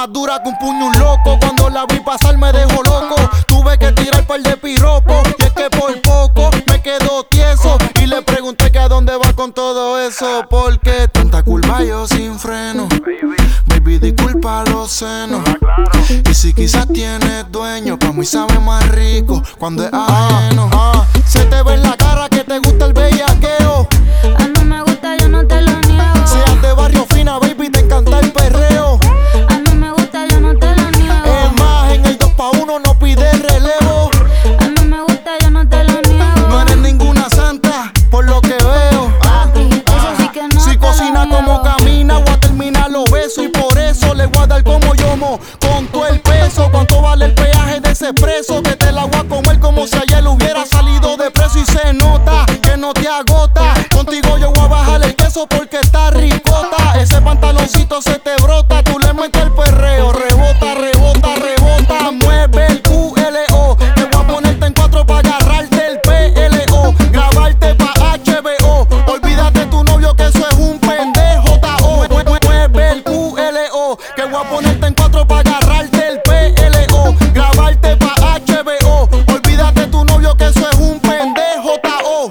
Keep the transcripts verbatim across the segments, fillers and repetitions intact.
más dura que un puño un loco. Cuando la vi pasar me dejó loco. Tuve que tirar par de piropos. Y es que por poco me quedo tieso. Y le pregunté que a dónde va con todo eso. Porque tanta curva yo sin freno. Baby, disculpa los senos. Y si quizás tienes dueño, pa' mí sabe más rico cuando es ajeno. Ah, se te ve en la cara que te gusta el bellaqueo. A mí me gusta, yo no te lo niego. Seas de barrio fina, baby, te encanta el perreo. A mí me gusta, yo no te lo niego. Es más, en el dos pa' uno no pide relevo. A mí me gusta, yo no te lo niego. No eres ninguna santa, por lo que veo. Papi, eso sí que no Si te cocina lo como niego. camina, voy a terminar los besos. Y por eso le voy a dar como yomo, con todo el peso. ¿Cuánto vale el peaje de ese preso? Que te la voy a comer como si ayer hubiera salido de preso. Y se nota que no te agota. Contigo yo voy a bajar el queso porque está ricota. Ese pantaloncito se te brota. Tú le metes el perreo. Rebota, rebota, rebota. Mueve el Q L O. Te voy a ponerte en cuatro pa' agarrarte el P L O. Grabarte pa' H B O. Olvídate tu novio que eso es un pendejo. Ta O. Mueve el Q L O. Que voy a ponerte en cuatro pa' agarrarte el P L O. Grabarte pa' H B O. Olvídate tu novio que eso es un pendejo. Ta O.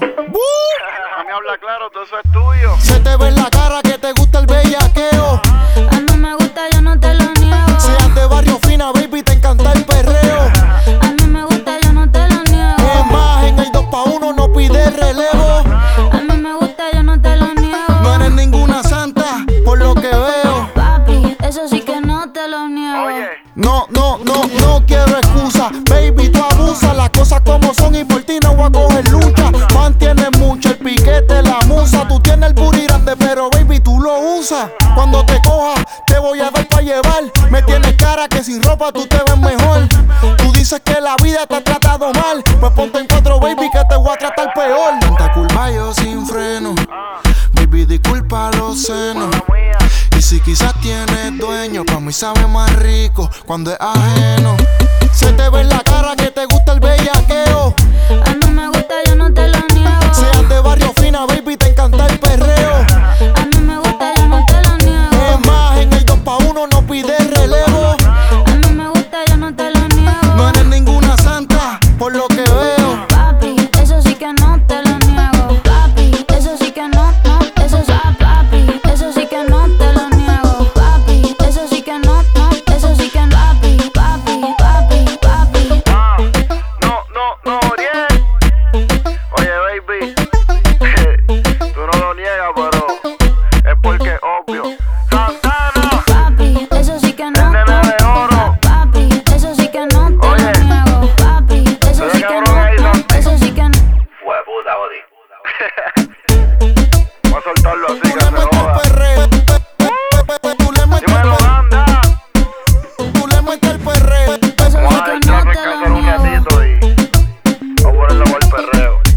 A mí habla claro, todo eso es tuyo. Se te ve en la cara que te gusta el bellaqueo. A mí me gusta, yo no te lo niego. Seas de barrio fina, baby, te encanta el perreo. A mí me gusta, yo no te lo niego. Es más, en el dos pa' uno no pide relevo. A mí me gusta, yo no te lo niego. No eres ninguna santa, por lo que veo. Papi, eso sí que no te lo niego. Oye, No, no, no, no quiero excusa. Baby, tú abusas, las cosas como son y por ti no voy a coger lucha. Mantienes mucho el piquete, la musa. Tú tienes el booty grande, pero baby, tú lo usas. Cuando te cojas, te voy a dar pa' llevar. Me tienes cara que sin ropa tú te ves mejor. Tú dices que la vida te ha tratado mal. Pues ponte en cuatro, baby, que te voy a tratar peor. Tanta curva yo sin freno. Baby, disculpa los senos. mía. Y si quizás tienes dueño, pa' mí sabe más rico cuando es ajeno. Se te ve en la cara que te gusta el bellaqueo. A mí me gusta, yo no te lo niego. Seas de barrio fina, baby, te encanta el perreo. A mí me gusta, yo no te lo niego. Es más, en el dos pa' uno no pide relevo. A mí me gusta, yo no te lo niego. No eres ninguna santa, por lo que veo. Papi, eso sí que no te lo niego. Papi, eso sí que no, no, eso sí, papi, eso sí que no te lo niego. Papi, eso sí que no, no, eso sí que papi, papi, papi, papi. Ah, no, no, no, Oriel. Oye, baby, tú no lo niegas, pero es porque es obvio. Santana, Papi, eso sí que no, el nene no. de oro. Papi, eso sí que no te Oye. lo niego. Papi, eso Oye, sí que cabrón, no, ahí, no, Santi. eso sí que no. Fue puta, body. Voy a soltarlo así Tú que le se metes el joda. perreo. Tú le metes el Dímelo, perreo. banda. Tú le metes el perreo. Eso Vamos sí a que entrar no en te casa lo de un niego. gatito y vamos a ponerlo por el perreo.